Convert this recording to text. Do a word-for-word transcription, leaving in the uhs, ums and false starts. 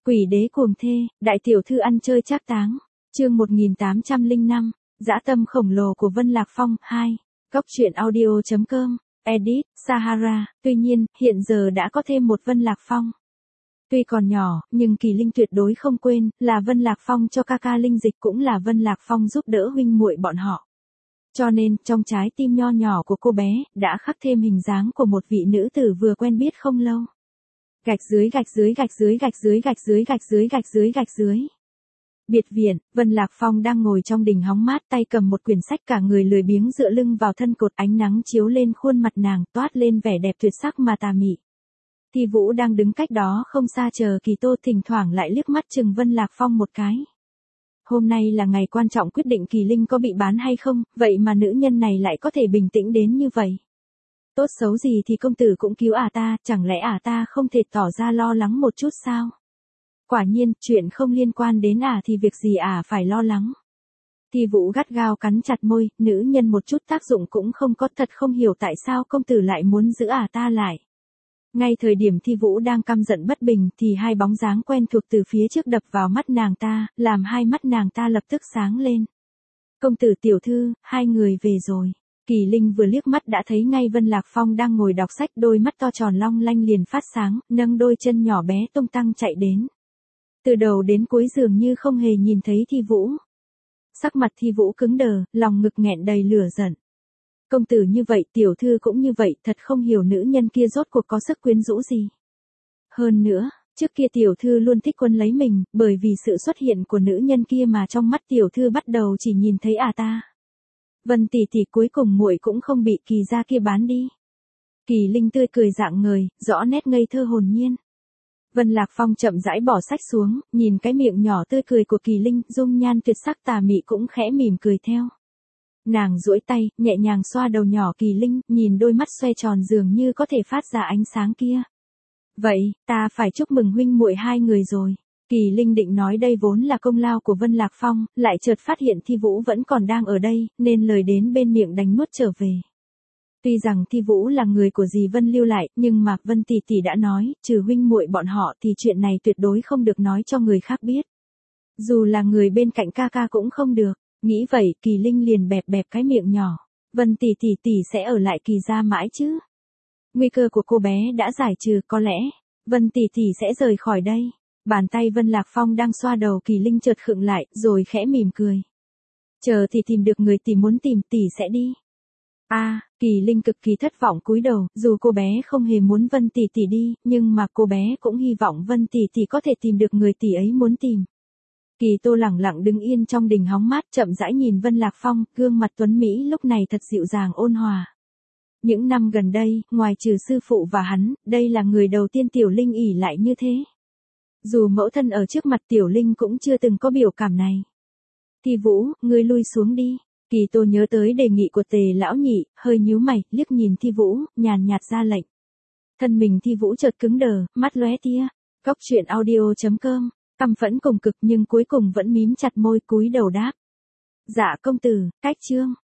Quỷ đế cuồng thê, đại tiểu thư ăn chơi trác táng. Chương một nghìn tám trăm lẻ năm, dã tâm khổng lồ của Vân Lạc Phong hai. Cốc truyện audio chấm com, edit, Sahara. Tuy nhiên, hiện giờ đã có thêm một Vân Lạc Phong. Tuy còn nhỏ, nhưng Kỳ Linh tuyệt đối không quên, là Vân Lạc Phong cho ca ca Linh Dịch cũng là Vân Lạc Phong giúp đỡ huynh muội bọn họ. Cho nên, trong trái tim nho nhỏ của cô bé, đã khắc thêm hình dáng của một vị nữ tử vừa quen biết không lâu. Gạch dưới gạch dưới gạch dưới gạch dưới gạch dưới gạch dưới gạch dưới gạch dưới. Biệt viện, Vân Lạc Phong đang ngồi trong đình hóng mát, tay cầm một quyển sách, cả người lười biếng dựa lưng vào thân cột, ánh nắng chiếu lên khuôn mặt nàng, toát lên vẻ đẹp tuyệt sắc mà tà mị. Thi Vũ đang đứng cách đó không xa chờ Kỳ Tô, thỉnh thoảng lại liếc mắt chừng Vân Lạc Phong một cái. Hôm nay là ngày quan trọng quyết định Kỳ Linh có bị bán hay không, vậy mà nữ nhân này lại có thể bình tĩnh đến như vậy. Tốt xấu gì thì công tử cũng cứu ả ta, chẳng lẽ ả ta không thể tỏ ra lo lắng một chút sao? Quả nhiên, chuyện không liên quan đến ả thì việc gì ả phải lo lắng. Thi Vũ gắt gao cắn chặt môi, nữ nhân một chút tác dụng cũng không có, thật không hiểu tại sao công tử lại muốn giữ ả ta lại. Ngay thời điểm Thi Vũ đang căm giận bất bình thì hai bóng dáng quen thuộc từ phía trước đập vào mắt nàng ta, làm hai mắt nàng ta lập tức sáng lên. Công tử tiểu thư, hai người về rồi. Kỳ Linh vừa liếc mắt đã thấy ngay Vân Lạc Phong đang ngồi đọc sách, đôi mắt to tròn long lanh liền phát sáng, nâng đôi chân nhỏ bé tung tăng chạy đến. Từ đầu đến cuối dường như không hề nhìn thấy Thi Vũ. Sắc mặt Thi Vũ cứng đờ, lòng ngực nghẹn đầy lửa giận. Công tử như vậy, tiểu thư cũng như vậy, thật không hiểu nữ nhân kia rốt cuộc có sức quyến rũ gì. Hơn nữa, trước kia tiểu thư luôn thích quấn lấy mình, bởi vì sự xuất hiện của nữ nhân kia mà trong mắt tiểu thư bắt đầu chỉ nhìn thấy ả ta. Vân tỷ tỷ, cuối cùng muội cũng không bị Kỳ gia kia bán đi. Kỳ Linh tươi cười rạng ngời, rõ nét ngây thơ hồn nhiên. Vân Lạc Phong chậm rãi bỏ sách xuống, nhìn cái miệng nhỏ tươi cười của Kỳ Linh, dung nhan tuyệt sắc tà mị cũng khẽ mỉm cười theo. Nàng duỗi tay, nhẹ nhàng xoa đầu nhỏ Kỳ Linh, nhìn đôi mắt xoe tròn dường như có thể phát ra ánh sáng kia. Vậy, ta phải chúc mừng huynh muội hai người rồi. Kỳ Linh định nói đây vốn là công lao của Vân Lạc Phong, lại chợt phát hiện Thi Vũ vẫn còn đang ở đây, nên lời đến bên miệng đành nuốt trở về. Tuy rằng Thi Vũ là người của dì Vân lưu lại, nhưng mà Vân tỷ tỷ đã nói, trừ huynh muội bọn họ thì chuyện này tuyệt đối không được nói cho người khác biết. Dù là người bên cạnh ca ca cũng không được. Nghĩ vậy, Kỳ Linh liền bẹp bẹp cái miệng nhỏ. Vân tỷ tỷ tỷ sẽ ở lại Kỳ gia mãi chứ? Nguy cơ của cô bé đã giải trừ, có lẽ Vân tỷ tỷ sẽ rời khỏi đây. Bàn tay Vân Lạc Phong đang xoa đầu Kỳ Linh chợt khựng lại, rồi khẽ mỉm cười. Chờ thì tìm được người tỷ muốn tìm, tỷ sẽ đi. A, à, Kỳ Linh cực kỳ thất vọng cúi đầu, dù cô bé không hề muốn Vân tỷ tỷ đi, nhưng mà cô bé cũng hy vọng Vân tỷ tỷ có thể tìm được người tỷ ấy muốn tìm. Kỳ Tô lẳng lặng đứng yên trong đình hóng mát, chậm rãi nhìn Vân Lạc Phong, gương mặt tuấn mỹ lúc này thật dịu dàng ôn hòa. Những năm gần đây, ngoài trừ sư phụ và hắn, đây là người đầu tiên Tiểu Linh ỷ lại như thế. Dù mẫu thân ở trước mặt Tiểu Linh cũng chưa từng có biểu cảm này. Thi Vũ, ngươi lui xuống đi. Kỳ Tô nhớ tới đề nghị của Tề lão nhị, hơi nhíu mày, liếc nhìn Thi Vũ, nhàn nhạt ra lệnh. Thân mình Thi Vũ chợt cứng đờ, mắt lóe tia. Cốc truyện audio chấm com, căm phẫn cùng cực nhưng cuối cùng vẫn mím chặt môi cúi đầu đáp. Dạ công tử, cách chương.